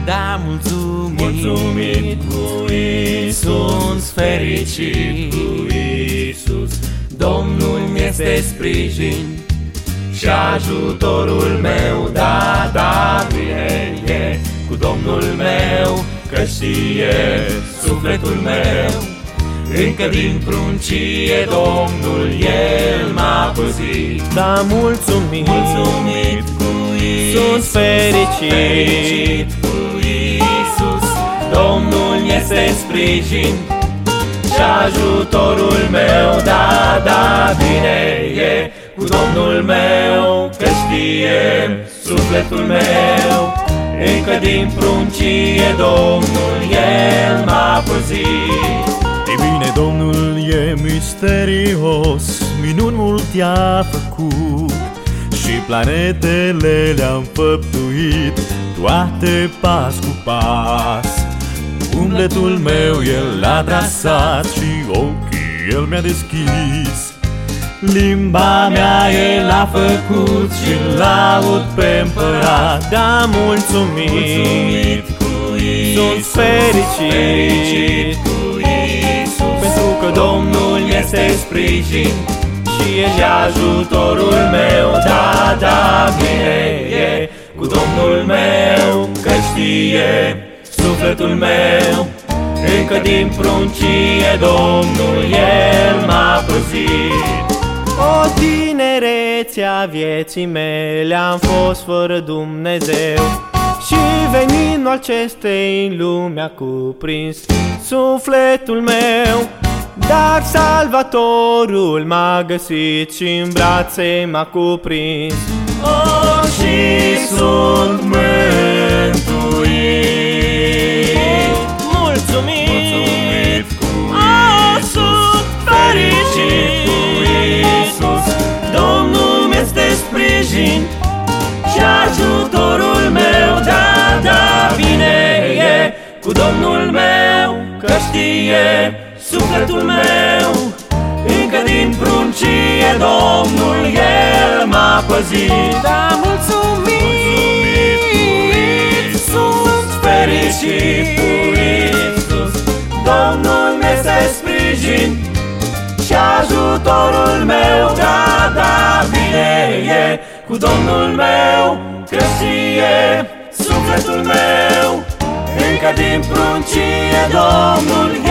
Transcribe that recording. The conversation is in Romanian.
Da, mulțumit cu Iisus, fericit cu Iisus. Domnul mi-este sprijin și ajutorul meu, da, bine e cu Domnul meu, că știe sufletul meu. Încă din pruncie Domnul El m-a păzit. Da, mulțumit cu Iisus, fericit cu Iisus. Domnul este sprijin și ajutorul meu, da, bine e cu Domnul meu, că știe sufletul meu. Încă din pruncie Domnul El m-a păzit. Ei bine, Domnul e misterios, minuni mult i-a făcut și planetele le-a înfăptuit, toate pas cu pas. Umbletul meu El l-a trasat și ochii El mi-a deschis. Limba mea El a făcut și laud pe împărat. Da, mulțumit cu Iisus, sunt fericit cu Iisus, pentru că Domnul este sprijin și e și ajutorul meu, da, bine e cu Domnul meu, că știe sufletul meu. Încă din pruncie Domnul El m-a păzit. o tinerețe a vieții mele am fost fără Dumnezeu și veninul acestei în lume a cuprins sufletul meu. Dar Salvatorul m-a găsit și în brațe m-a cuprins. Și sunt mântuit. Mulțumit cu sunt fericit cu Iisus. Domnul mi-este sprijin și ajutorul meu, da, bine e cu Domnul meu, că știe sufletul meu. Încă din pruncie Domnul El m-a păzit. Da, mulțumit sunt fericit cu Iisus. Domnul mi-este sprijin și ajutorul meu, da, bine e cu Domnul meu, că știe sufletul meu. Încă din pruncie Domnul